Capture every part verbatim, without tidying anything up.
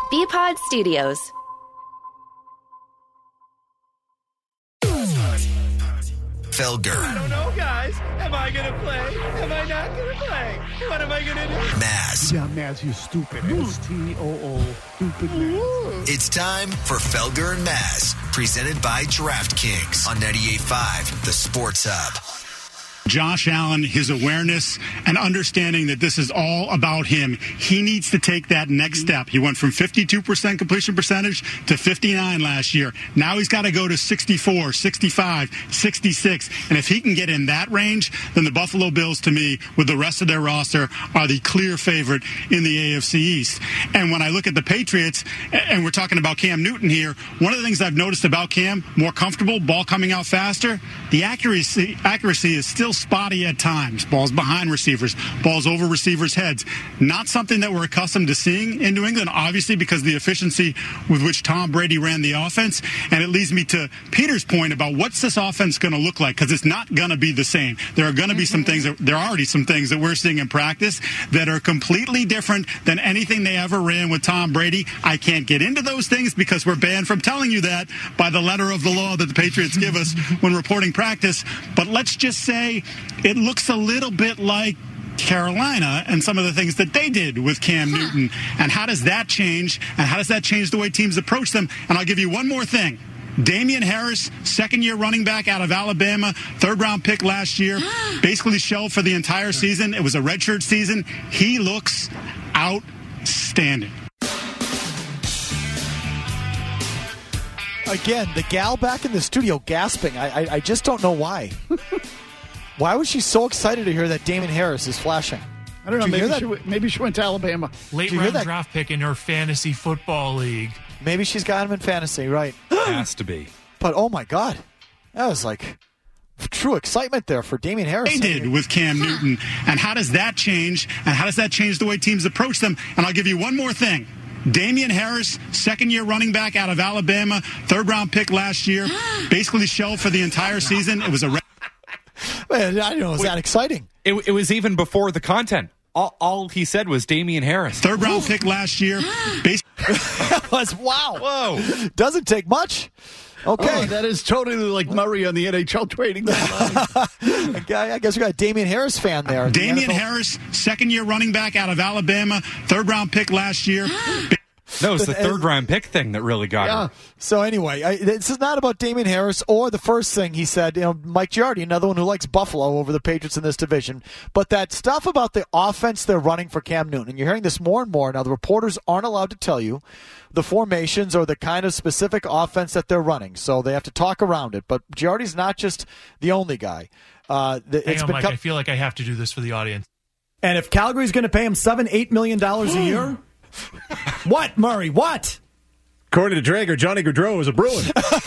B-Pod Studios. Felger. I don't know, guys. Am I going to play? Am I not going to play? What am I going to do? Maz. Yeah, Maz, you stupid. S T O O. Stupid Maz. It's time for Felger and Maz, presented by DraftKings on ninety-eight point five, the Sports Hub. Josh Allen, his awareness and understanding that this is all about him. He needs to take that next step. He went from fifty-two percent completion percentage to fifty-nine last year. Now he's got to go to sixty-four, sixty-five, sixty-six. And if he can get in that range, then the Buffalo Bills, to me, with the rest of their roster, are the clear favorite in the A F C East. And when I look at the Patriots, and we're talking about Cam Newton here, one of the things I've noticed about Cam, more comfortable, ball coming out faster, the accuracy, accuracy is still spotty at times. Balls behind receivers, balls over receivers' heads. Not something that we're accustomed to seeing in New England, obviously, because of the efficiency with which Tom Brady ran the offense. And it leads me to Peter's point about what's this offense going to look like, because it's not going to be the same. There are going to be some things, that, there are already some things that we're seeing in practice that are completely different than anything they ever ran with Tom Brady. I can't get into those things because we're banned from telling you that by the letter of the law that the Patriots give us when reporting practice. But let's just say it looks a little bit like Carolina and some of the things that they did with Cam Newton. And how does that change? And how does that change the way teams approach them? And I'll give you one more thing. Damian Harris, second-year running back out of Alabama, third-round pick last year, basically shelved for the entire season. It was a redshirt season. He looks outstanding. Again, the gal back in the studio gasping. I, I, I just don't know why. Why was she so excited to hear that Damian Harris is flashing? I don't know. Did you Maybe hear she, maybe she went to Alabama. Late round draft pick in her fantasy football league. Maybe she's got him in fantasy, right? Has to be. But, oh, my God. That was like true excitement there for Damian Harris. They did with Cam Newton. And how does that change? And how does that change the way teams approach them? And I'll give you one more thing. Damian Harris, second-year running back out of Alabama, third-round pick last year, basically shelved for the entire season. It was a... Re- Man, I don't know. Was that exciting? It, it was even before the content. All, all he said was Damian Harris. Third round pick last year. Base- that was, wow. Whoa. Doesn't take much. Okay. Oh, that is totally like Murray on the N H L trading deadline. Okay, I guess we got a Damian Harris fan there. Damian Harris, second-year running back out of Alabama, third-round pick last year. No, it's the third round pick thing that really got yeah. her. So anyway, I, this is not about Damian Harris or the first thing he said. You know, Mike Giardi, another one who likes Buffalo over the Patriots in this division. But that stuff about the offense they're running for Cam Newton, and you're hearing this more and more. Now, the reporters aren't allowed to tell you the formations or the kind of specific offense that they're running, so they have to talk around it. But Giardi's not just the only guy. Uh, Hang it's on, been Mike. co- I feel like I have to do this for the audience. And if Calgary's going to pay him seven, eight million dollars a year, what, Murray? What? According to Drager, Johnny Gaudreau is a Bruin.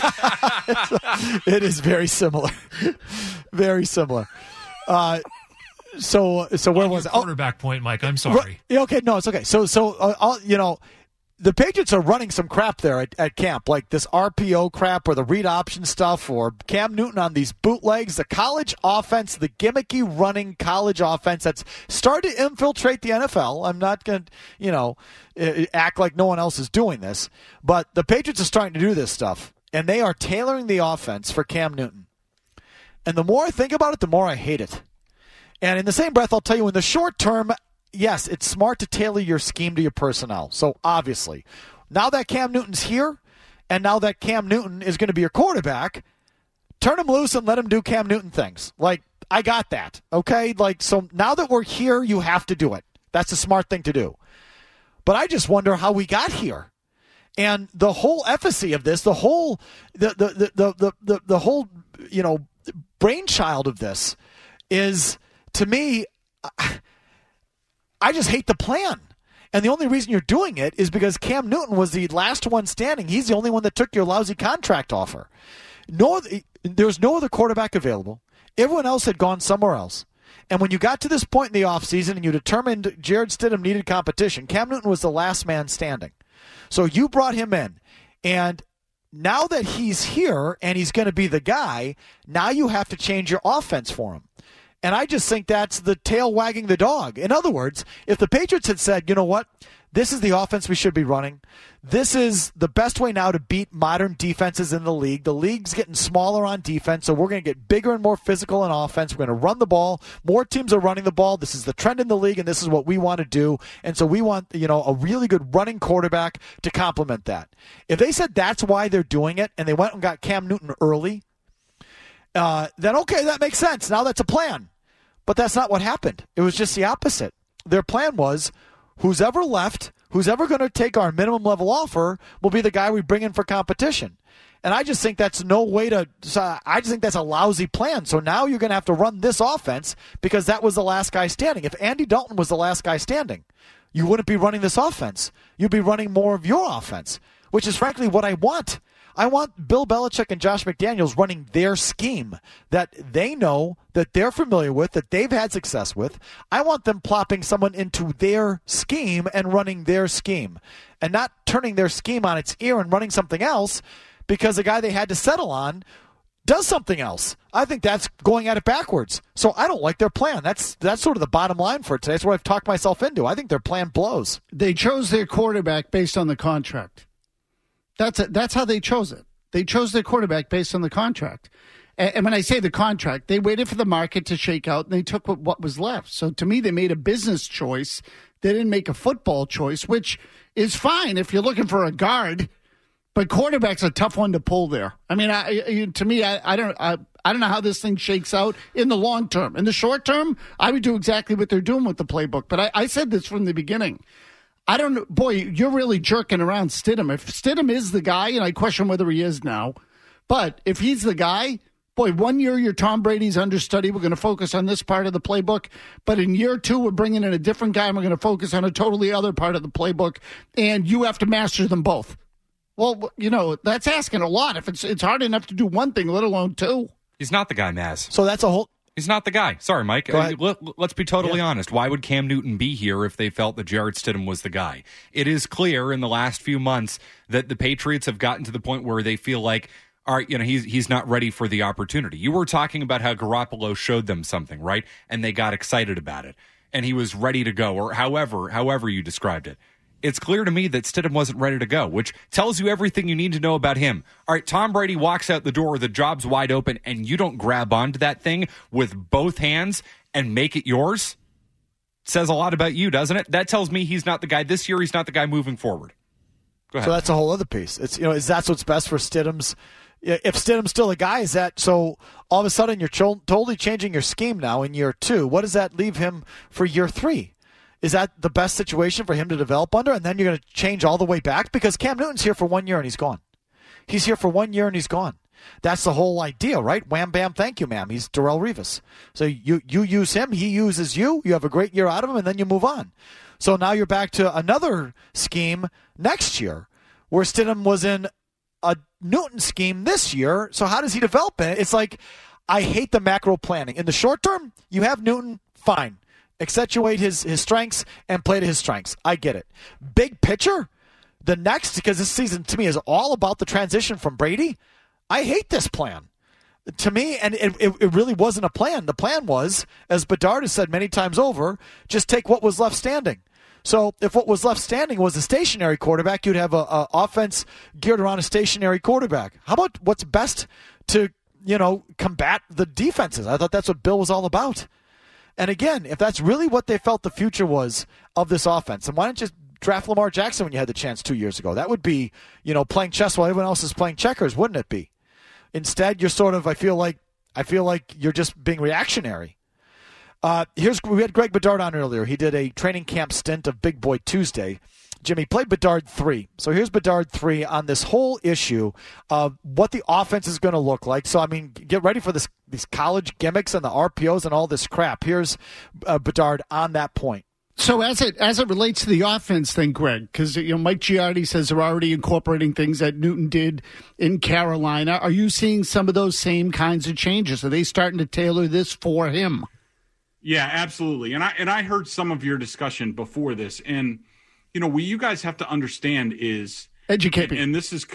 It is very similar, very similar. Uh, so, so where On was your it? quarterback point, Mike? I'm sorry. Yeah, okay, no, it's okay. So, so uh, I'll, you know, the Patriots are running some crap there at, at camp, like this R P O crap or the read option stuff or Cam Newton on these bootlegs, the college offense, the gimmicky running college offense that's started to infiltrate the N F L. I'm not going to, you know, act like no one else is doing this, but the Patriots are starting to do this stuff, and they are tailoring the offense for Cam Newton. And the more I think about it, the more I hate it. And in the same breath, I'll tell you, in the short term, yes, it's smart to tailor your scheme to your personnel. So obviously, now that Cam Newton's here, and now that Cam Newton is going to be your quarterback, turn him loose and let him do Cam Newton things. Like, I got that, okay? Like, so now that we're here, you have to do it. That's a smart thing to do. But I just wonder how we got here. And the whole efficacy of this, the whole, the the the the the, the, the whole, you know, brainchild of this is, to me, I just hate the plan. And the only reason you're doing it is because Cam Newton was the last one standing. He's the only one that took your lousy contract offer. No, there's no other quarterback available. Everyone else had gone somewhere else. And when you got to this point in the offseason and you determined Jared Stidham needed competition, Cam Newton was the last man standing. So you brought him in. And now that he's here and he's going to be the guy, now you have to change your offense for him. And I just think that's the tail wagging the dog. In other words, if the Patriots had said, you know what, this is the offense we should be running. This is the best way now to beat modern defenses in the league. The league's getting smaller on defense, so we're going to get bigger and more physical in offense. We're going to run the ball. More teams are running the ball. This is the trend in the league, and this is what we want to do. And so we want, you know, a really good running quarterback to complement that. If they said that's why they're doing it, and they went and got Cam Newton early, uh, then okay, that makes sense. Now that's a plan. But that's not what happened. It was just the opposite. Their plan was, who's ever left, who's ever going to take our minimum level offer will be the guy we bring in for competition. And I just think that's no way to – I just think that's a lousy plan. So now you're going to have to run this offense because that was the last guy standing. If Andy Dalton was the last guy standing, you wouldn't be running this offense. You'd be running more of your offense, which is frankly what I want. I want Bill Belichick and Josh McDaniels running their scheme that they know, that they're familiar with, that they've had success with. I want them plopping someone into their scheme and running their scheme and not turning their scheme on its ear and running something else because the guy they had to settle on does something else. I think that's going at it backwards. So I don't like their plan. That's that's sort of the bottom line for today. That's what I've talked myself into. I think their plan blows. They chose their quarterback based on the contract. That's a, that's how they chose it. They chose their quarterback based on the contract. And, and when I say the contract, they waited for the market to shake out, and they took what, what was left. So to me, they made a business choice. They didn't make a football choice, which is fine if you're looking for a guard. But quarterback's a tough one to pull there. I mean, I, I, to me, I, I don't I, I don't know how this thing shakes out in the long term. In the short term, I would do exactly what they're doing with the playbook. But I, I said this from the beginning. I don't know. Boy, you're really jerking around Stidham. If Stidham is the guy, and I question whether he is now, but if he's the guy, boy, one year you're Tom Brady's understudy. We're going to focus on this part of the playbook. But in year two, we're bringing in a different guy, and we're going to focus on a totally other part of the playbook. And you have to master them both. Well, you know, that's asking a lot. If it's it's hard enough to do one thing, let alone two. He's not the guy, Maz. So that's a whole... He's not the guy. Sorry, Mike. Uh, let, let's be totally yeah. honest. Why would Cam Newton be here if they felt that Jarrett Stidham was the guy? It is clear in the last few months that the Patriots have gotten to the point where they feel like, all right, you know, he's he's not ready for the opportunity. You were talking about how Garoppolo showed them something, right? And they got excited about it. And he was ready to go, or however, however you described it. It's clear to me that Stidham wasn't ready to go, which tells you everything you need to know about him. All right, Tom Brady walks out the door, the job's wide open, and you don't grab onto that thing with both hands and make it yours? Says a lot about you, doesn't it? That tells me he's not the guy this year. He's not the guy moving forward. Go ahead. So that's a whole other piece. It's, you know, is that what's best for Stidham's? If Stidham's still a guy, is that so all of a sudden you're cho- totally changing your scheme now in year two? What does that leave him for year three? Is that the best situation for him to develop under? And then you're going to change all the way back? Because Cam Newton's here for one year and he's gone. He's here for one year and he's gone. That's the whole idea, right? Wham, bam, thank you, ma'am. He's Darrelle Revis. So you, you use him, he uses you, you have a great year out of him, and then you move on. So now you're back to another scheme next year where Stidham was in a Newton scheme this year. So how does he develop it? It's like, I hate the macro planning. In the short term, you have Newton, fine. Accentuate his, his strengths and play to his strengths. I get it. Big picture, the next, because this season to me is all about the transition from Brady, I hate this plan. To me, and it, it, it really wasn't a plan. The plan was, as Bedard has said many times over, just take what was left standing. So if what was left standing was a stationary quarterback, you'd have a, a offense geared around a stationary quarterback. How about what's best to, you know, combat the defenses? I thought that's what Bill was all about. And again, if that's really what they felt the future was of this offense, then why don't you just draft Lamar Jackson when you had the chance two years ago? That would be, you know, playing chess while everyone else is playing checkers, wouldn't it be? Instead, you're sort of, I feel like, I feel like you're just being reactionary. Uh, here's we had Greg Bedard on earlier. He did a training camp stint of Big Boy Tuesday. Jimmy played Bedard three. So here's Bedard three on this whole issue of what the offense is going to look like. So, I mean, get ready for this these college gimmicks and the R P Os and all this crap. Here's uh, Bedard on that point. So as it as it relates to the offense thing, Greg, because you know Mike Giardi says they're already incorporating things that Newton did in Carolina. Are you seeing some of those same kinds of changes? Are they starting to tailor this for him? Yeah, absolutely. And I and I heard some of your discussion before this, and you know, what you guys have to understand is educate me. And this is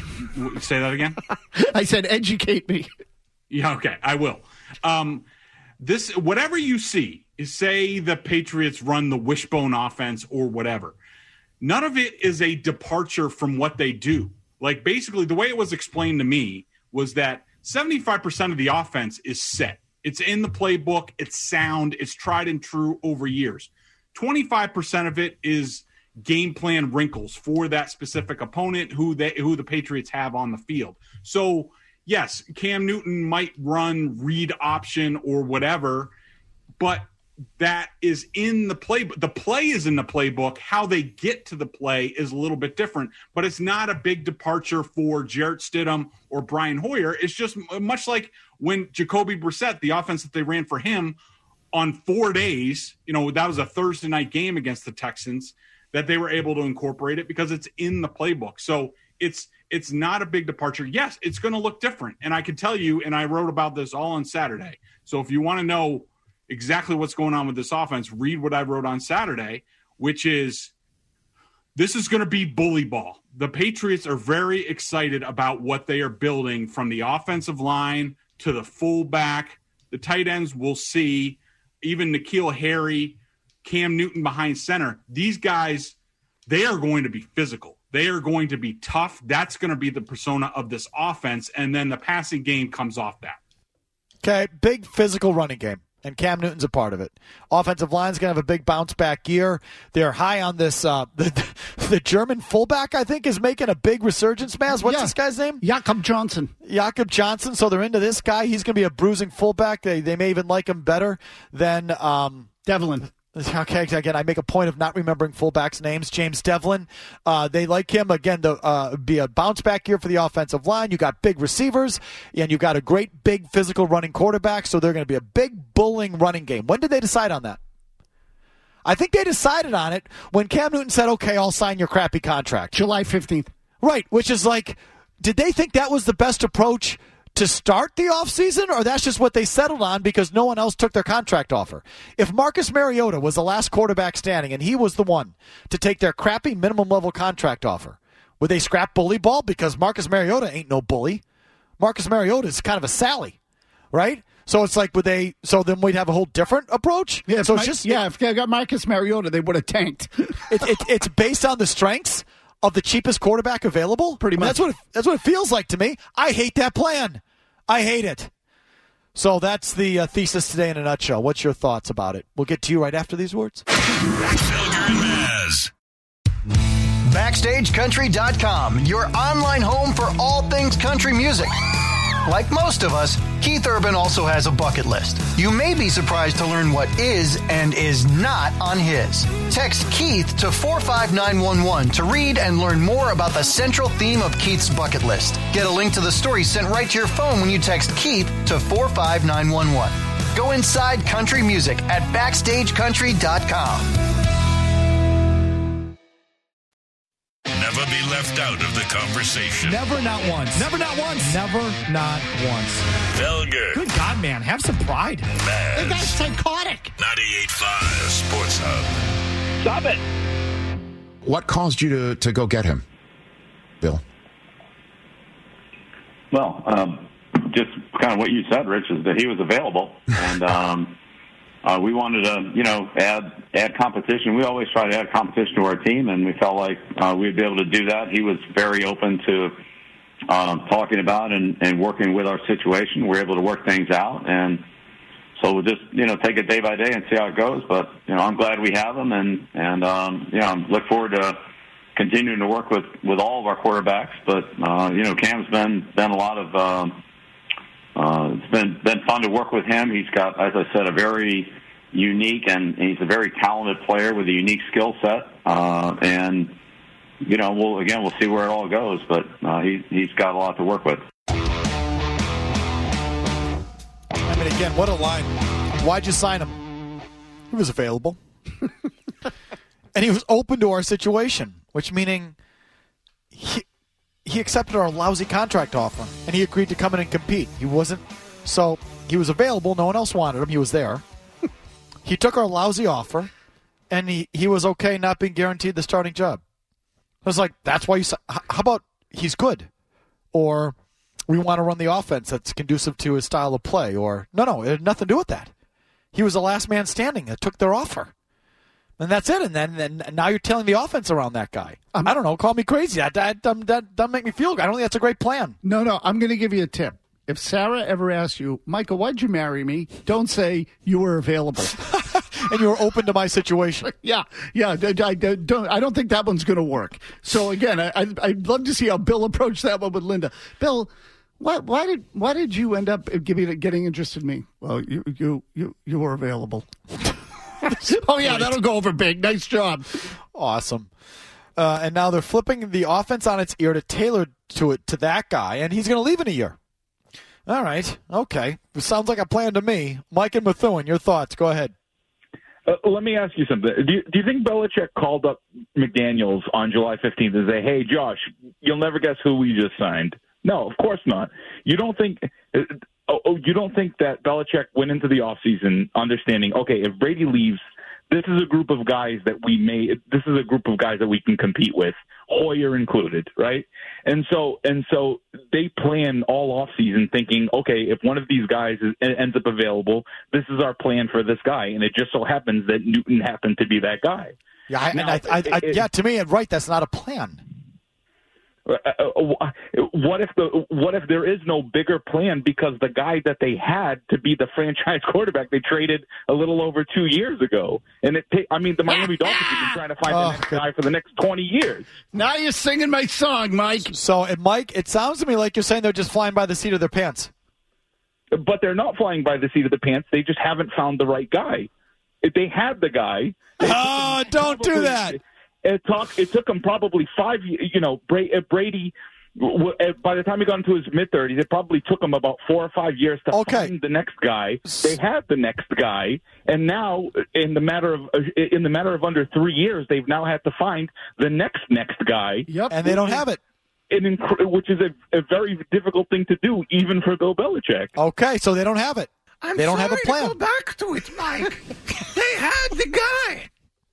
say that again. I said educate me. Yeah, okay, I will. Um, this, whatever you see, is say the Patriots run the wishbone offense or whatever. None of it is a departure from what they do. Like, basically, the way it was explained to me was that seventy-five percent of the offense is set. It's in the playbook. It's sound. It's tried and true over years. twenty-five percent of it is game plan wrinkles for that specific opponent who they, who the Patriots have on the field. So, yes, Cam Newton might run read option or whatever, but that is in the play. The play is in the playbook. How they get to the play is a little bit different, but it's not a big departure for Jarrett Stidham or Brian Hoyer. It's just much like when Jacoby Brissett, the offense that they ran for him on four days, you know, that was a Thursday night game against the Texans, that they were able to incorporate it because it's in the playbook. So it's, it's not a big departure. Yes, it's going to look different. And I can tell you, and I wrote about this all on Saturday. So if you want to know exactly what's going on with this offense, read what I wrote on Saturday, which is this is going to be bully ball. The Patriots are very excited about what they are building from the offensive line to the fullback. The tight ends we'll see, even N'Keal Harry, Cam Newton behind center. These guys, they are going to be physical. They are going to be tough. That's going to be the persona of this offense, and then the passing game comes off that. Okay, big physical running game. And Cam Newton's a part of it. Offensive line's going to have a big bounce-back year. They're high on this. Uh, the, the German fullback, I think, is making a big resurgence, Maz. What's yeah. this guy's name? Jakob Johnson. Jakob Johnson. So they're into this guy. He's going to be a bruising fullback. They they may even like him better than um, Devlin. Okay, again, I make a point of not remembering fullbacks' names. James Devlin, uh, they like him. Again, to uh, be a bounce-back year for the offensive line. You got big receivers, and you got a great, big, physical running quarterback, so they're going to be a big, bullying running game. When did they decide on that? I think they decided on it when Cam Newton said, okay, I'll sign your crappy contract. July fifteenth. Right, which is like, did they think that was the best approach to start the offseason, or that's just what they settled on because no one else took their contract offer? If Marcus Mariota was the last quarterback standing and he was the one to take their crappy minimum level contract offer, would they scrap bully ball? Because Marcus Mariota ain't no bully. Marcus Mariota is kind of a Sally, right? So it's like, would they, so then we'd have a whole different approach? Yeah, so it's it's just, yeah, if they got Marcus Mariota, they would have tanked. it, it, it's based on the strengths of the cheapest quarterback available? Pretty much. I mean, that's what it, that's what it feels like to me. I hate that plan. I hate it. So that's the uh, thesis today in a nutshell. What's your thoughts about it? We'll get to you right after these words. Felger and Maz. Backstage Country dot com, your online home for all things country music. Like most of us, Keith Urban also has a bucket list. You may be surprised to learn what is and is not on his. Text Keith to four five nine one one to read and learn more about the central theme of Keith's bucket list. Get a link to the story sent right to your phone when you text Keith to four five nine one one. Go inside country music at backstage country dot com. Never be left out of the conversation. Never, not once. Never, not once. Never, not once. Felger. Good God, man. Have some pride. Maz. The guy's psychotic. ninety-eight point five, the Sports Hub. Stop it. What caused you to, to go get him, Bill? Well, um, just kind of what you said, Rich, is that he was available. And um, uh, we wanted to, you know, add add competition. We always try to add competition to our team, and we felt like uh, we'd be able to do that. He was very open to um, talking about and, and working with our situation. We were able to work things out, and so we'll just, you know, take it day by day and see how it goes. But, you know, I'm glad we have him, and, and um, you know, I look forward to continuing to work with, with all of our quarterbacks. But, uh, you know, Cam's been, been a lot of um, uh, – it's been, been fun to work with him. He's got, as I said, a very – unique, and he's a very talented player with a unique skill set. Uh, and, you know, we'll, again, we'll see where it all goes, but uh, he, he's got a lot to work with. I mean, again, what a line. Why'd you sign him? He was available. And he was open to our situation, which meaning he, he accepted our lousy contract offer, and he agreed to come in and compete. He wasn't, so he was available. No one else wanted him. He was there. He took our lousy offer, and he, he was okay not being guaranteed the starting job. I was like, that's why you – how about he's good? Or we want to run the offense that's conducive to his style of play. Or no, no, it had nothing to do with that. He was the last man standing that took their offer. And that's it. And then, then now you're telling the offense around that guy. Um, I don't know. Call me crazy. That, that, that, that doesn't make me feel good. I don't think that's a great plan. No, no. I'm going to give you a tip. If Sarah ever asks you, Michael, why'd you marry me? Don't say you were available. And you were open to my situation. yeah, yeah. I, I, don't, I don't think that one's going to work. So, again, I, I, I'd love to see how Bill approached that one with Linda. Bill, why, why did why did you end up giving, getting interested in me? Well, you you you, you were available. Oh, yeah, that'll go over big. Nice job. Awesome. Uh, and now they're flipping the offense on its ear to tailor to it to that guy, and he's going to leave in a year. All right. Okay. Sounds like a plan to me. Mike and Methuen, your thoughts. Go ahead. Uh, let me ask you something. Do you, do you think Belichick called up McDaniels on July fifteenth and say, hey, Josh, you'll never guess who we just signed? No, of course not. You don't think uh, oh, you don't think that Belichick went into the offseason understanding, okay, if Brady leaves, this is a group of guys that we may this is a group of guys that we can compete with, Hoyer included, right? And so and so they plan all offseason thinking, okay, if one of these guys is, ends up available, this is our plan for this guy, and it just so happens that Newton happened to be that guy. Yeah, I, now, and I, I, I, it, yeah. To me, right, that's not a plan. What if the what if there is no bigger plan because the guy that they had to be the franchise quarterback they traded a little over two years ago, and it I mean the Miami Dolphins have been trying to find oh, the next guy for the next twenty years. Now you're singing my song, Mike. So, and Mike, it sounds to me like you're saying they're just flying by the seat of their pants. But they're not flying by the seat of the pants. They just haven't found the right guy. If they had the guy, oh, don't probably, do that. It took it took him probably five. You know, Brady. By the time he got into his mid thirties, it probably took him about four or five years to okay. find the next guy. They had the next guy, and now in the matter of in the matter of under three years, they've now had to find the next next guy. Yep, and they don't have it. An inc- which is a, a very difficult thing to do, even for Bill Belichick. Okay, so they don't have it. I'm they don't sorry have a plan. To go back to it, Mike. They had the guy.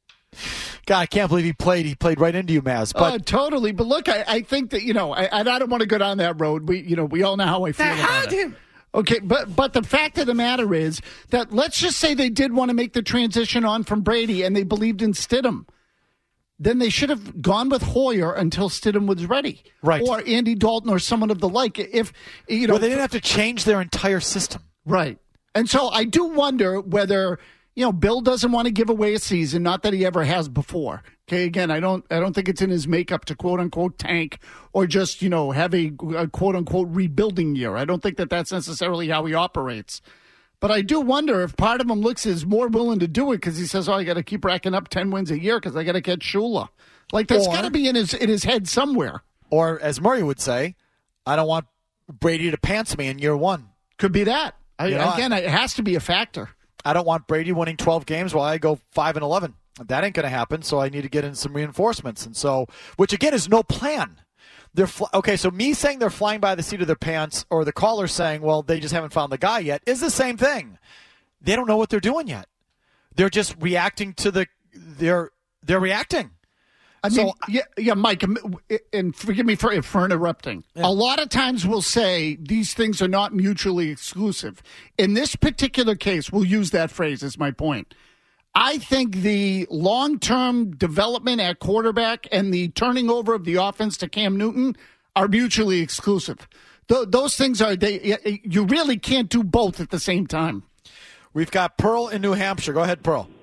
God, I can't believe he played. He played right into you, Maz. But uh, totally. But look, I, I think that you know, I, I don't want to go down that road. We, you know, we all know how I feel they about had it. him. Okay, but but the fact of the matter is that let's just say they did want to make the transition on from Brady and they believed in Stidham. Then they should have gone with Hoyer until Stidham was ready, right? Or Andy Dalton or someone of the like. If you know, well, they didn't have to change their entire system, right? And so I do wonder whether. You know, Bill doesn't want to give away a season, not that he ever has before. Okay, again, I don't I don't think it's in his makeup to quote-unquote tank or just, you know, have a, a quote-unquote rebuilding year. I don't think that that's necessarily how he operates. But I do wonder if part of him looks is more willing to do it because he says, oh, I got to keep racking up ten wins a year because I got to catch Shula. Like, that's got to be in his in his head somewhere. Or, as Murray would say, I don't want Brady to pants me in year one. Could be that. I, you know, again, I, it has to be a factor. I don't want Brady winning twelve games while I go five and eleven. That ain't going to happen, so I need to get in some reinforcements. And so, which again is no plan. They're fl- okay, so me saying they're flying by the seat of their pants or the caller saying, well, they just haven't found the guy yet is the same thing. They don't know what they're doing yet. They're just reacting to the they're they're reacting. I mean, so, yeah, yeah, Mike, and forgive me for, for interrupting. Yeah. A lot of times we'll say these things are not mutually exclusive. In this particular case, we'll use that phrase as my point. I think the long-term development at quarterback and the turning over of the offense to Cam Newton are mutually exclusive. Th- those things are, they. You really can't do both at the same time. We've got Pearl in New Hampshire. Go ahead, Pearl.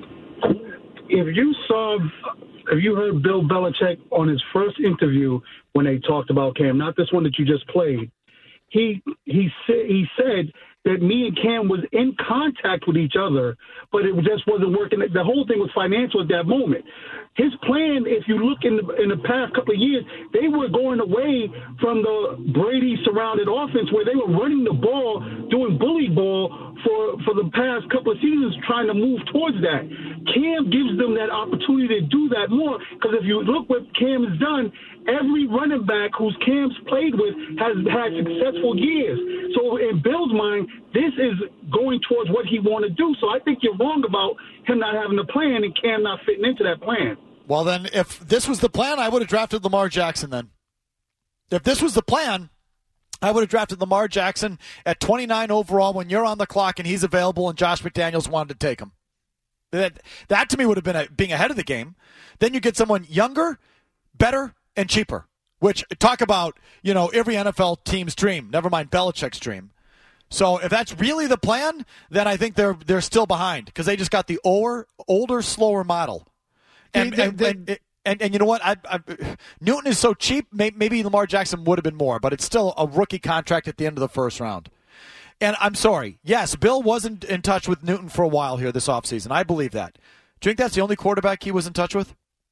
If you saw... Have you heard Bill Belichick on his first interview when they talked about Cam, not this one that you just played, he he said he said that me and Cam was in contact with each other, but it just wasn't working. The whole thing was financial at that moment. His plan, if you look in the, in the past couple of years, they were going away from the Brady-surrounded offense where they were running the ball, doing bully ball for, for the past couple of seasons, trying to move towards that. Cam gives them that opportunity to do that more because if you look what Cam has done, every running back who's Cam's played with has had successful years. So in Bill's mind, this is going towards what he want to do. So I think you're wrong about him not having a plan and Cam not fitting into that plan. Well, then, if this was the plan, I would have drafted Lamar Jackson then. If this was the plan, I would have drafted Lamar Jackson at twenty-nine overall when you're on the clock and he's available and Josh McDaniels wanted to take him. That, that to me would have been a, being ahead of the game. Then you get someone younger, better, and cheaper, which talk about, you know, every N F L team's dream, never mind Belichick's dream. So if that's really the plan, then I think they're they're still behind because they just got the older, older, slower model. And, They- and, they- and, and, and you know what? I, I, Newton is so cheap, may, maybe Lamar Jackson would have been more, but it's still a rookie contract at the end of the first round. And I'm sorry. Yes, Bill wasn't in touch with Newton for a while here this offseason. I believe that. Do you think that's the only quarterback he was in touch with?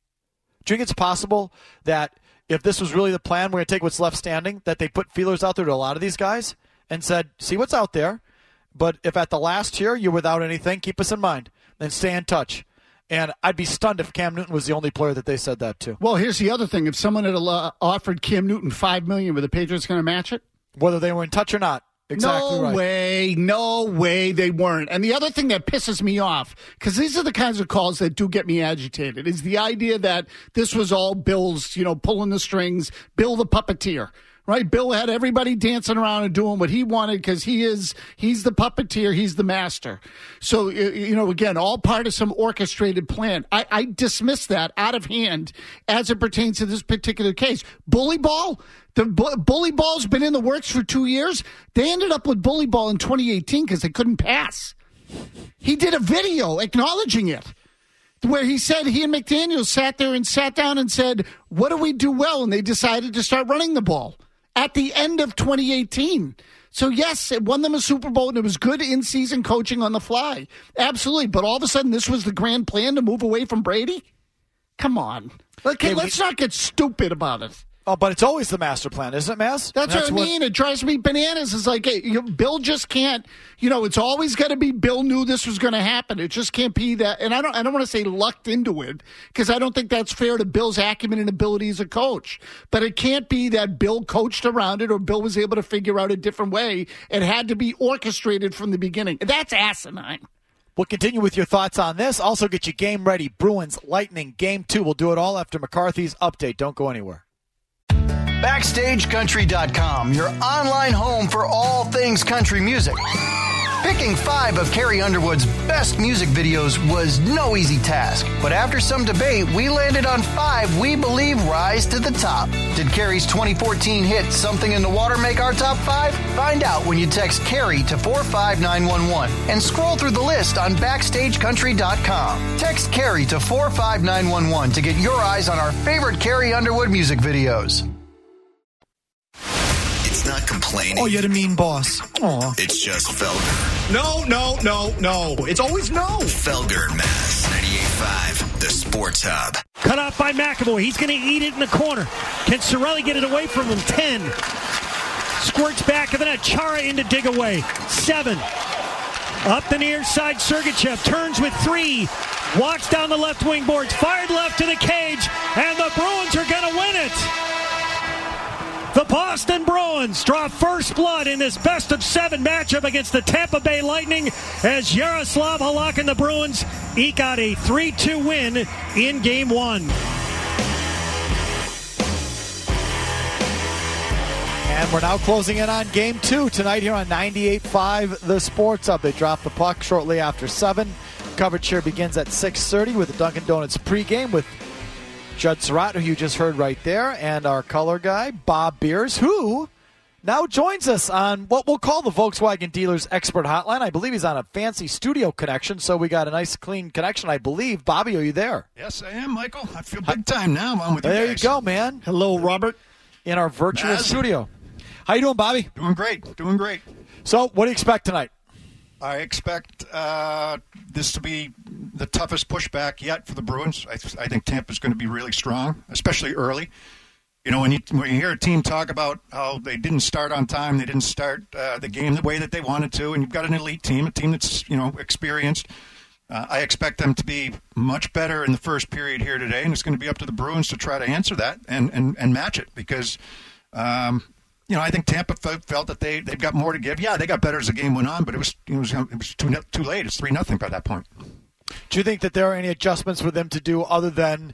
Do you think it's possible that if this was really the plan, we're going to take what's left standing, that they put feelers out there to a lot of these guys and said, see what's out there, but if at the last year you're without anything, keep us in mind and stay in touch. And I'd be stunned if Cam Newton was the only player that they said that to. Well, here's the other thing. If someone had uh, offered Cam Newton five million dollars, were the Patriots going to match it? Whether they were in touch or not. Exactly no right. way, no way they weren't. And the other thing that pisses me off, because these are the kinds of calls that do get me agitated, is the idea that this was all Bill's, you know, pulling the strings, Bill the puppeteer. Right? Bill had everybody dancing around and doing what he wanted because he is, he's the puppeteer, he's the master. So, you know, again, all part of some orchestrated plan. I, I dismiss that out of hand as it pertains to this particular case. Bully ball, the bu- bully ball's been in the works for two years. They ended up with bully ball in twenty eighteen because they couldn't pass. He did a video acknowledging it, where he said he and McDaniels sat there and sat down and said, what do we do well? And they decided to start running the ball at the end of twenty eighteen. So, yes, it won them a Super Bowl, and it was good in-season coaching on the fly. Absolutely. But all of a sudden, this was the grand plan to move away from Brady? Come on. Okay, Hey, let's we- not get stupid about it. Oh, but it's always the master plan, isn't it, Mass? That's, what I mean. It drives me bananas. It's like, hey, you know, Bill just can't, you know, it's always got to be Bill knew this was going to happen. It just can't be that. And I don't I don't want to say lucked into it because I don't think that's fair to Bill's acumen and ability as a coach. But it can't be that Bill coached around it or Bill was able to figure out a different way. It had to be orchestrated from the beginning. That's asinine. We'll continue with your thoughts on this. Also get you game ready. Bruins, Lightning, game two. We'll do it all after McCarthy's update. Don't go anywhere. Backstage Country dot com, your online home for all things country music. Picking five of Carrie Underwood's best music videos was no easy task, but after some debate, we landed on five we believe rise to the top. Did Carrie's twenty fourteen hit Something in the Water make our top five? Find out when you text Carrie to four five nine one one and scroll through the list on Backstage Country dot com. Text Carrie to four five nine one one to get your eyes on our favorite Carrie Underwood music videos. It's not complaining. Oh, you're the mean boss. Aw. It's just Felger. No, no, no, no. It's always no. Felger and Mass. ninety-eight point five, the Sports Hub. Cut off by McAvoy. He's going to eat it in the corner. Can Cirelli get it away from him? Ten. Squirts back of the net. Chara in to dig away. Seven. Up the near side, Sergachev turns with three. Walks down the left wing boards. Fired left to the cage. And the Bruins are going to win it. The Boston Bruins draw first blood in this best of seven matchup against the Tampa Bay Lightning as Yaroslav Halak and the Bruins eke out a three two win in game one. And we're now closing in on game two tonight here on ninety-eight point five The Sports Hub. They drop the puck shortly after seven. Coverage here begins at six thirty with the Dunkin' Donuts pregame with Judd Surratt, who you just heard right there, and our color guy, Bob Beers, who now joins us on what we'll call the Volkswagen Dealers Expert Hotline. I believe he's on a fancy studio connection, so we got a nice, clean connection, I believe. Bobby, are you there? Yes, I am, Michael. I feel big time now. I'm with you There guys. you go, man. Hello, Robert. In our virtual Naz. studio. How you doing, Bobby? Doing great. Doing great. So, what do you expect tonight? I expect uh, this to be the toughest pushback yet for the Bruins. I, I think Tampa's going to be really strong, especially early. You know, when you, when you hear a team talk about how they didn't start on time, they didn't start uh, the game the way that they wanted to, and you've got an elite team, a team that's, you know, experienced, uh, I expect them to be much better in the first period here today, and it's going to be up to the Bruins to try to answer that and, and, and match it because um, – you know, I think Tampa felt that they they've got more to give. Yeah, they got better as the game went on, but it was it was it was too too late. It's three nothing by that point. Do you think that there are any adjustments for them to do other than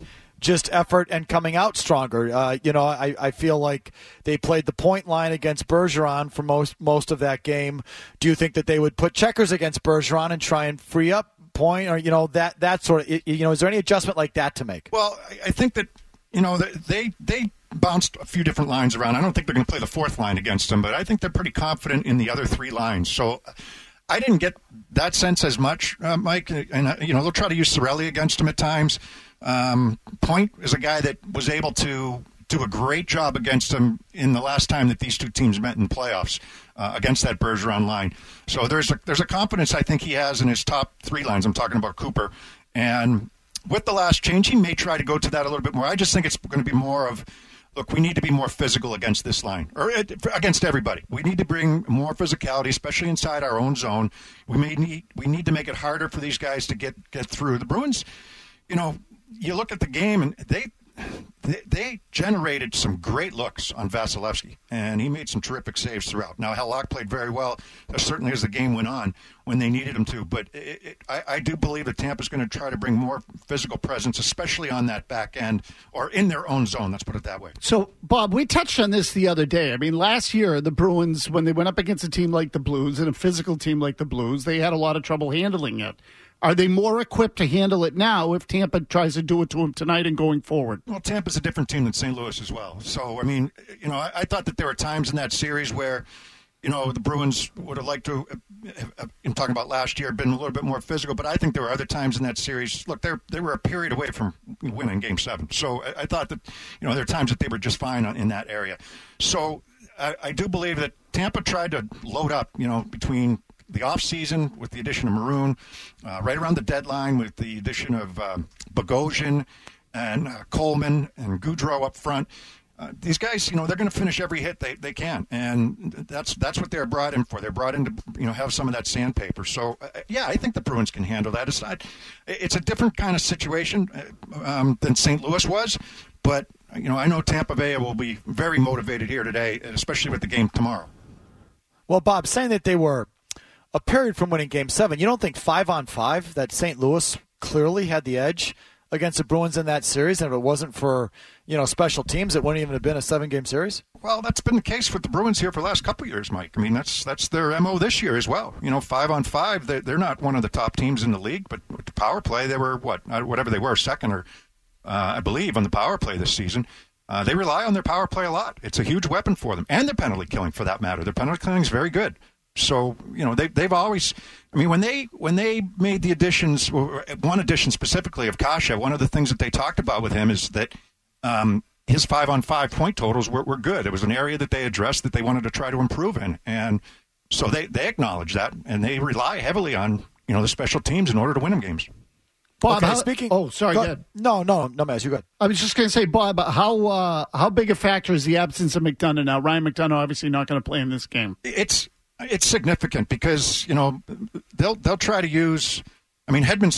just effort and coming out stronger. Uh, you know, I, I feel like they played the point line against Bergeron for most most of that game. Do you think that they would put checkers against Bergeron and try and free up point, or you know that that sort of you know is there any adjustment like that to make? Well, I think that you know they they bounced a few different lines around. I don't think they're going to play the fourth line against them, but I think they're pretty confident in the other three lines. So I didn't get that sense as much, uh, Mike. And uh, you know they'll try to use Cirelli against them at times. Um, Point is a guy that was able to do a great job against them in the last time that these two teams met in playoffs uh, against that Bergeron line. So there's a, there's a confidence I think he has in his top three lines. I'm talking about Cooper. And with the last change, he may try to go to that a little bit more. I just think it's going to be more of, look, we need to be more physical against this line, or against everybody. We need to bring more physicality, especially inside our own zone. We may need we need to make it harder for these guys to get, get through. The Bruins, you know, you look at the game, and they they, they generated some great looks on Vasilevsky, and he made some terrific saves throughout. Now, Halak played very well, uh, certainly as the game went on when they needed him to. But it, it, I, I do believe that Tampa's going to try to bring more physical presence, especially on that back end or in their own zone. Let's put it that way. So, Bob, we touched on this the other day. I mean, last year, the Bruins, when they went up against a team like the Blues and a physical team like the Blues, they had a lot of trouble handling it. Are they more equipped to handle it now if Tampa tries to do it to them tonight and going forward? Well, Tampa's a different team than Saint Louis as well. So, I mean, you know, I, I thought that there were times in that series where, you know, the Bruins would have liked to, I'm talking about last year, been a little bit more physical, but I think there were other times in that series. Look, they were a period away from winning Game seven. So I, I thought that, you know, there are times that they were just fine in that area. So I, I do believe that Tampa tried to load up, you know, between the offseason with the addition of Maroon, uh, right around the deadline with the addition of uh, Bogosian and uh, Coleman and Goudreau up front. Uh, these guys, you know, they're going to finish every hit they, they can, and that's that's what they're brought in for. They're brought in to, you know, have some of that sandpaper. So, uh, yeah, I think the Bruins can handle that. It's not, it's a different kind of situation um, than Saint Louis was, but, you know, I know Tampa Bay will be very motivated here today, especially with the game tomorrow. Well, Bob, saying that they were a period from winning Game seven, you don't think five on five that Saint Louis clearly had the edge against the Bruins in that series, and if it wasn't for, you know, special teams, it wouldn't even have been a seven-game series? Well, that's been the case with the Bruins here for the last couple of years, Mike. I mean, that's that's their M O this year as well. You know, five on five, they're, they're not one of the top teams in the league, but with the power play, they were, what, whatever they were, second or, uh, I believe, on the power play this season. Uh, they rely on their power play a lot. It's a huge weapon for them, and their penalty killing, for that matter. Their penalty killing is very good. So, you know, they, they've always, I mean, when they when they made the additions, one addition specifically of Kasha, one of the things that they talked about with him is that um, his five-on-five point totals were, were good. It was an area that they addressed that they wanted to try to improve in. And so they, they acknowledge that, and they rely heavily on, you know, the special teams in order to win them games. Bob, okay, how, speaking. Oh, sorry. Go, go ahead. No, no, no, Maz, you go ahead. I was just going to say, Bob, how uh, how big a factor is the absence of McDonough now? Ryan McDonough obviously not going to play in this game. It's it's significant because, you know, they'll they'll try to use. I mean, Hedman's.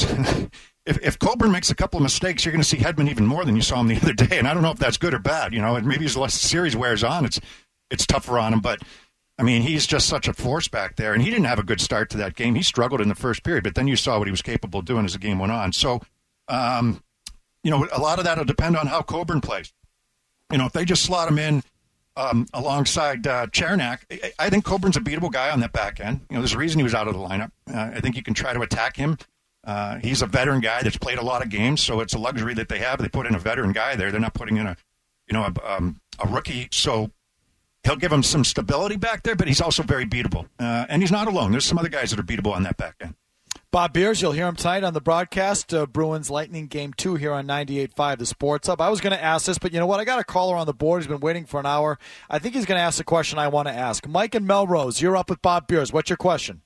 if if Coburn makes a couple of mistakes, you're going to see Hedman even more than you saw him the other day. And I don't know if that's good or bad. You know, and maybe as the series wears on, it's it's tougher on him, but. I mean, he's just such a force back there, and he didn't have a good start to that game. He struggled in the first period, but then you saw what he was capable of doing as the game went on. So, um, you know, a lot of that will depend on how Coburn plays. You know, if they just slot him in um, alongside uh, Chernak, I think Coburn's a beatable guy on that back end. You know, there's a reason he was out of the lineup. Uh, I think you can try to attack him. Uh, he's a veteran guy that's played a lot of games, so it's a luxury that they have. They put in a veteran guy there. They're not putting in a, you know, a, um, a rookie. So he'll give him some stability back there, but he's also very beatable. Uh, and he's not alone. There's some other guys that are beatable on that back end. Bob Beers, you'll hear him tonight on the broadcast. Uh, Bruins Lightning Game two here on ninety-eight point five, the Sports Hub. I was going to ask this, but you know what? I got a caller on the board. He's been waiting for an hour. I think he's going to ask the question I want to ask. Mike and Melrose, you're up with Bob Beers. What's your question?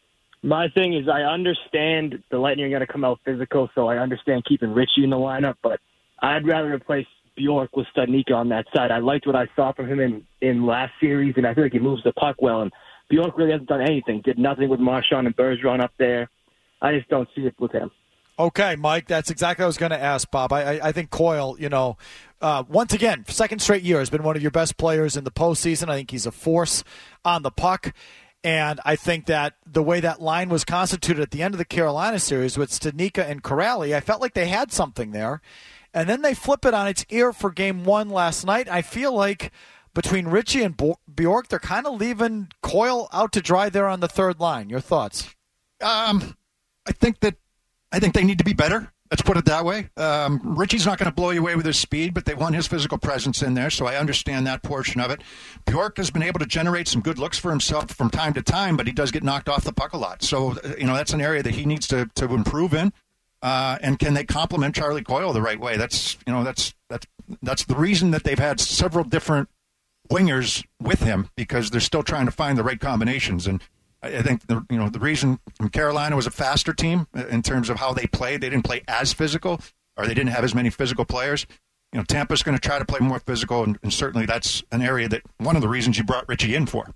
My thing is I understand the Lightning are going to come out physical, so I understand keeping Richie in the lineup, but I'd rather replace Bjork with Studnicka on that side. I liked what I saw from him in, in last series, and I feel like he moves the puck well. And Bjork really hasn't done anything. Did nothing with Marchand and Bergeron up there. I just don't see it with him. Okay, Mike, that's exactly what I was going to ask, Bob. I, I, I think Coyle, you know, uh, once again, second straight year, has been one of your best players in the postseason. I think he's a force on the puck. And I think that the way that line was constituted at the end of the Carolina series with Studnicka and Corrali, I felt like they had something there. And then they flip it on its ear for game one last night. I feel like between Richie and Bjork, they're kind of leaving Coyle out to dry there on the third line. Your thoughts? Um, I think that I think they need to be better. Let's put it that way. Um, Richie's not going to blow you away with his speed, but they want his physical presence in there, so I understand that portion of it. Bjork has been able to generate some good looks for himself from time to time, but he does get knocked off the puck a lot. So, you know, that's an area that he needs to, to improve in. Uh, and can they complement Charlie Coyle the right way? That's, you know, that's that's that's the reason that they've had several different wingers with him, because they're still trying to find the right combinations. And I think the you know the reason Carolina was a faster team in terms of how they played, they didn't play as physical, or they didn't have as many physical players. You know, Tampa's going to try to play more physical, and, and certainly that's an area that one of the reasons you brought Richie in for.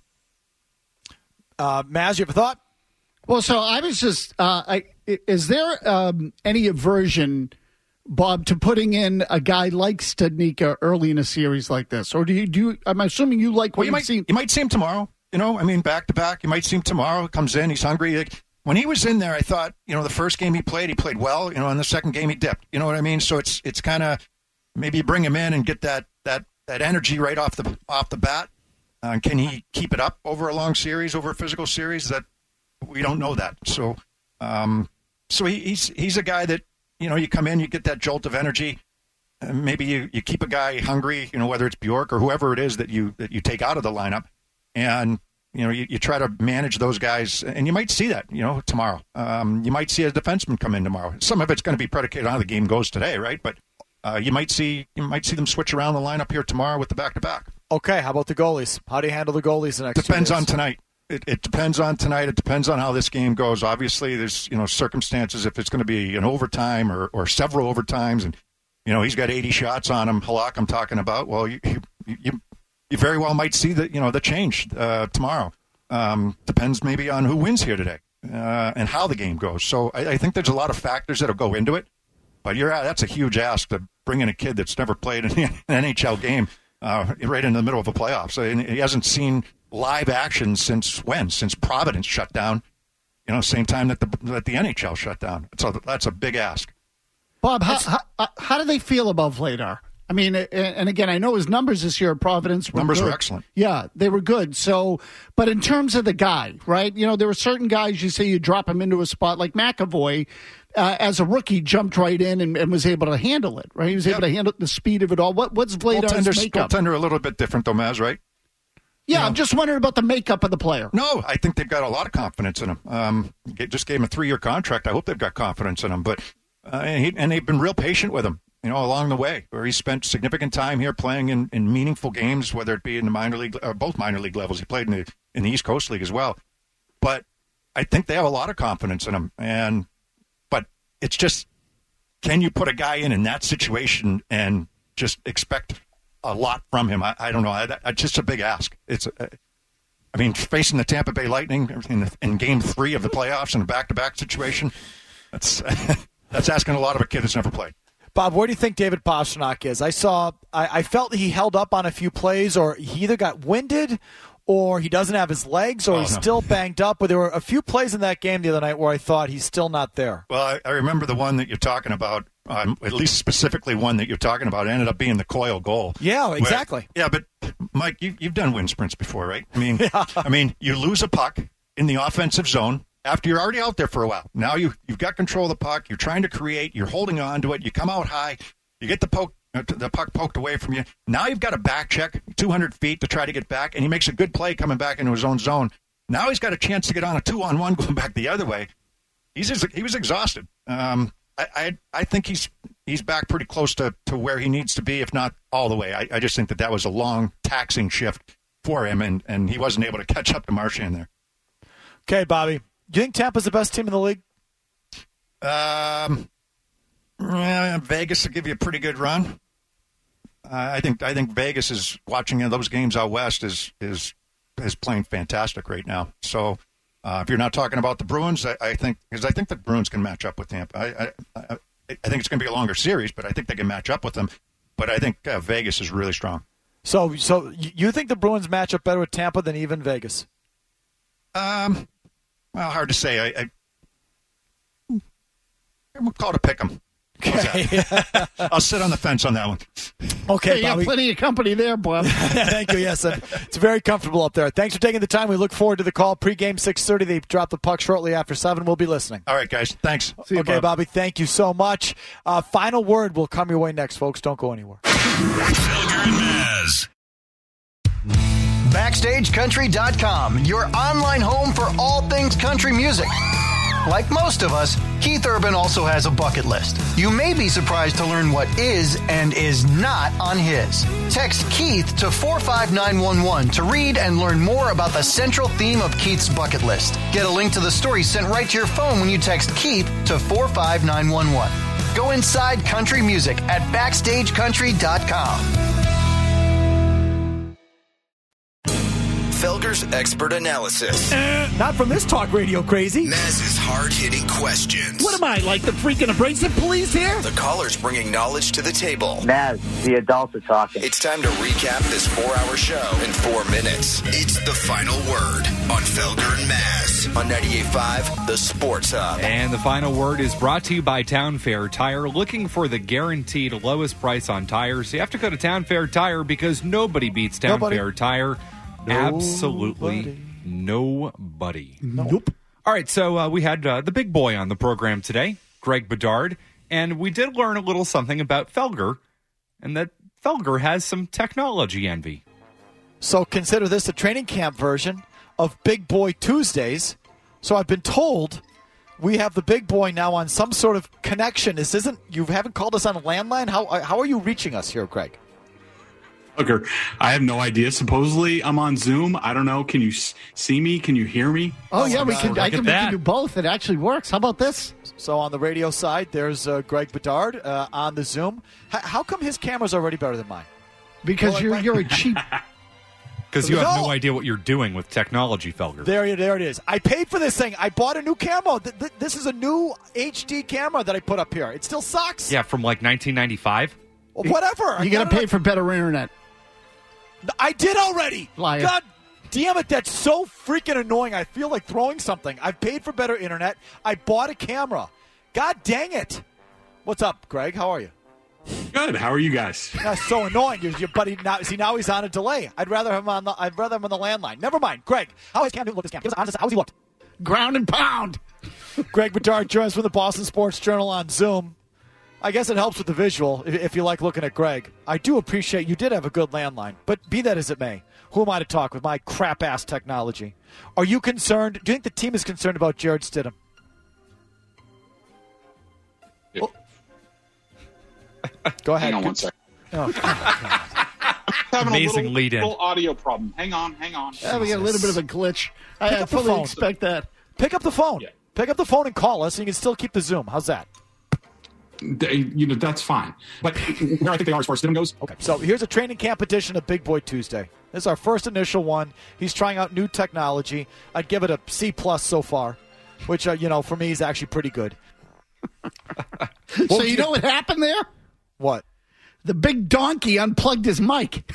Uh, Maz, you have a thought? Well, so I was just, uh, I, is there um, any aversion, Bob, to putting in a guy like Studnicka early in a series like this, or do you do? You, I'm assuming you like what well, you might see. You might see him tomorrow. You know, I mean, back to back. You might see him tomorrow. Comes in, he's hungry. Like, when he was in there, I thought, you know, the first game he played, he played well. You know, in the second game he dipped. You know what I mean? So it's it's kind of maybe you bring him in and get that that that energy right off the off the bat. Uh, can he keep it up over a long series, over a physical series? That we don't know that. So, um, so he, he's he's a guy that, you know, you come in, you get that jolt of energy. Uh, maybe you, you keep a guy hungry. You know, whether it's Bjork or whoever it is that you that you take out of the lineup. And, you know, you, you try to manage those guys, and you might see that, you know, tomorrow. Um, you might see a defenseman come in tomorrow. Some of it's going to be predicated on how the game goes today, right? But uh, you might see you might see them switch around the lineup here tomorrow with the back-to-back. Okay, how about the goalies? How do you handle the goalies the next Depends two days? on tonight. It, it depends on tonight. It depends on how this game goes. Obviously, there's, you know, circumstances if it's going to be an overtime or, or several overtimes, and, you know, he's got eighty shots on him, Halak I'm talking about. Well, you you, you You very well might see the you know the change uh, tomorrow. Um, depends maybe on who wins here today uh, and how the game goes. So I, I think there's a lot of factors that'll go into it. But you're that's a huge ask to bring in a kid that's never played in an N H L game uh, right in the middle of a playoff. So he hasn't seen live action since when? Since Providence shut down. You know, same time that the that the N H L shut down. So that's a big ask. Bob, how, how, how do they feel about Vladar? I mean, and again, I know his numbers this year at Providence were Numbers good. were excellent. Yeah, they were good. So, but in terms of the guy, right? You know, there were certain guys you say you drop him into a spot like McAvoy. Uh, as a rookie, jumped right in and, and was able to handle it. Right, he was able yep. to handle the speed of it all. What what's Vladar's makeup? Goaltender a little bit different, though, Maz, right? Yeah, you know, I'm just wondering about the makeup of the player. No, I think they've got a lot of confidence in him. Um, just gave him a three-year contract. I hope they've got confidence in him. But uh, and, he, and they've been real patient with him. You know, along the way, where he spent significant time here playing in, in meaningful games, whether it be in the minor league, or both minor league levels. He played in the in the East Coast League as well. But I think they have a lot of confidence in him. And but it's just, can you put a guy in in that situation and just expect a lot from him? I, I don't know. I, I, just a big ask. It's, a, I mean, facing the Tampa Bay Lightning in, in Game Three of the playoffs in a back-to-back situation. That's that's asking a lot of a kid that's never played. Bob, where do you think David Pastrnak is? I saw, I, I felt he held up on a few plays, or he either got winded, or he doesn't have his legs, or oh, he's no. still banged up. But there were a few plays in that game the other night where I thought he's still not there. Well, I, I remember the one that you're talking about, um, at least specifically one that you're talking about, ended up being the Coyle goal. Yeah, exactly. Where, yeah, but Mike, you, you've done wind sprints before, right? I mean, yeah. I mean, you lose a puck in the offensive zone. After you're already out there for a while. Now you, you've got control of the puck. You're trying to create. You're holding on to it. You come out high. You get the poke, uh, the puck poked away from you. Now you've got a back check, two hundred feet to try to get back, and he makes a good play coming back into his own zone. Now he's got a chance to get on a two-on-one going back the other way. He's He was exhausted. Um, I, I I think he's he's back pretty close to, to where he needs to be, if not all the way. I, I just think that that was a long, taxing shift for him, and, and he wasn't able to catch up to Marchand there. Okay, Bobby. Do you think Tampa's the best team in the league? Um, yeah, Vegas will give you a pretty good run. Uh, I think I think Vegas is watching those games out west is is is playing fantastic right now. So uh, if you're not talking about the Bruins, I, I think because I think the Bruins can match up with Tampa. I I, I, I think it's going to be a longer series, but I think they can match up with them. But I think uh, Vegas is really strong. So so you think the Bruins match up better with Tampa than even Vegas? Um. Well, hard to say. I, I, I'm called to pick them. Okay. I'll sit on the fence on that one. Okay, you got Bobby. plenty of company there, Bob. Thank you. Yes, and it's very comfortable up there. Thanks for taking the time. We look forward to the call. Pre-game six thirty. They drop the puck shortly after seven. We'll be listening. All right, guys. Thanks. See you, okay, Bob. Bobby. Thank you so much. Uh, final word will come your way next, folks. Don't go anywhere. Felger and Maz. Backstage Country dot com, your online home for all things country music. Like most of us, Keith Urban also has a bucket list. You may be surprised to learn what is and is not on his. Text Keith to four five nine one one to read and learn more about the central theme of Keith's bucket list. Get a link to the story sent right to your phone when you text Keith to four five nine one one. Go inside country music at Backstage Country dot com. Felger's expert analysis. Uh, not from this talk radio crazy. Maz's hard-hitting questions. What am I, like the freaking abrasive police here? The callers bringing knowledge to the table. Maz, the adults are talking. It's time to recap this four-hour show in four minutes. It's the final word on Felger and Maz on ninety-eight point five, The Sports Hub. And the final word is brought to you by Town Fair Tire. Looking for the guaranteed lowest price on tires? You have to go to Town Fair Tire because nobody beats Town Nobody. Fair Tire. Nobody. Absolutely nobody. Nope. All right, so uh, we had uh, the big boy on the program today, Greg Bedard, and we did learn a little something about Felger, and that Felger has some technology envy. So consider this a training camp version of Big Boy Tuesdays. So I've been told we have the big boy now on some sort of connection. This isn't, you haven't called us on a landline? How, how are you reaching us here, Greg? Hooker, I have no idea. Supposedly, I'm on Zoom. I don't know. Can you s- see me? Can you hear me? Oh, Oh, yeah, my we God. can. Look I at can, we that. can do both. It actually works. How about this? So on the radio side, there's uh, Greg Bedard uh, on the Zoom. H- how come his camera's already better than mine? Because Well, you're like- you're a cheap. Because you have No. no idea what you're doing with technology, Felger. There, there it is. I paid for this thing. I bought a new camera. Th- th- This is a new H D camera that I put up here. It still sucks. Yeah, from like nineteen ninety-five. Whatever. You got to pay for better internet. I did already. Liar. God damn it. That's so freaking annoying. I feel like throwing something. I paid for better internet. I bought a camera. God dang it. What's up, Greg? How are you? Good. How are you guys? That's so annoying. Your, your buddy now. See, now he's on a delay. I'd rather have him on the. I'd rather have him on the landline. Never mind, Greg. How has Cam Newton looked this camp? Give us honest. How's he looked? Ground and pound. Greg Bedard joins from the Boston Sports Journal on Zoom. I guess it helps with the visual if, if you like looking at Greg. I do appreciate you did have a good landline, but be that as it may, who am I to talk with my crap ass technology? Are you concerned? Do you think the team is concerned about Jared Stidham? Yeah. Oh. Go ahead. Hang on one second. Oh, Having Amazing a little, lead in. little audio problem. Hang on, hang on. Yeah, we got a little bit of a glitch. I, Pick I up the fully phone. expect that. Pick up the phone. Yeah. Pick up the phone and call us, and you can still keep the Zoom. How's that? They- you know, that's fine. But where I think they are as far as Stidham goes, Okay, so here's a training camp edition of Big Boy Tuesday. This is our first initial one. He's trying out new technology. I'd give it a C plus so far, which uh, you know for me is actually pretty good. So you know what happened there? What? The big donkey unplugged his mic.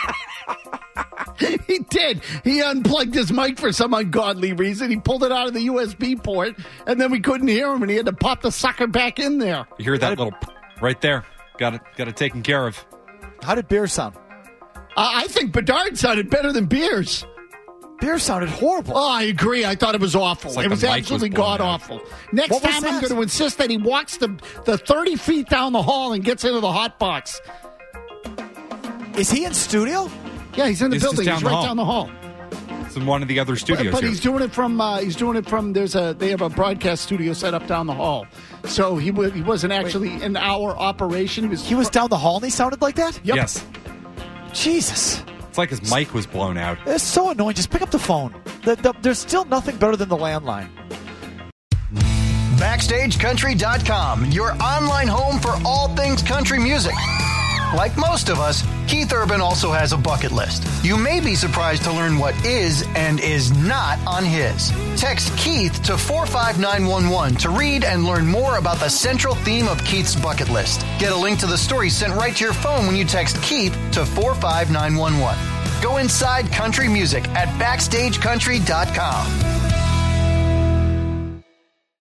He did. He unplugged his mic for some ungodly reason. He pulled it out of the U S B port, and then we couldn't hear him, and he had to pop the sucker back in there. You hear that little right there? Got it. Got it taken care of. How did Beer sound? Uh, I think Bedard sounded better than Beers. Beer sounded horrible. Oh, I agree. I thought it was awful. It's like it was the mic absolutely was blown god out. awful. Next What was time, I'm that? going to insist that he walks the the thirty feet down the hall and gets into the hot box. Is he in studio? Yeah, he's in the He's just building. down He's the right hall. down the hall. It's in one of the other But, studios but here. he's doing it from. Uh, he's doing it from. There's a. They have a broadcast studio set up down the hall. So he wa- he wasn't actually in our operation. He was. He was down the hall and he sounded like that? Yep. Yes. Jesus. It's like his mic was blown out. It's so annoying. Just pick up the phone. The, the, there's still nothing better than the landline. Backstage Country dot com, your online home for all things country music. Like most of us, Keith Urban also has a bucket list. You may be surprised to learn what is and is not on his. Text Keith to four five nine one one to read and learn more about the central theme of Keith's bucket list. Get a link to the story sent right to your phone when you text Keith to four five nine one one. Go inside country music at Backstage Country dot com.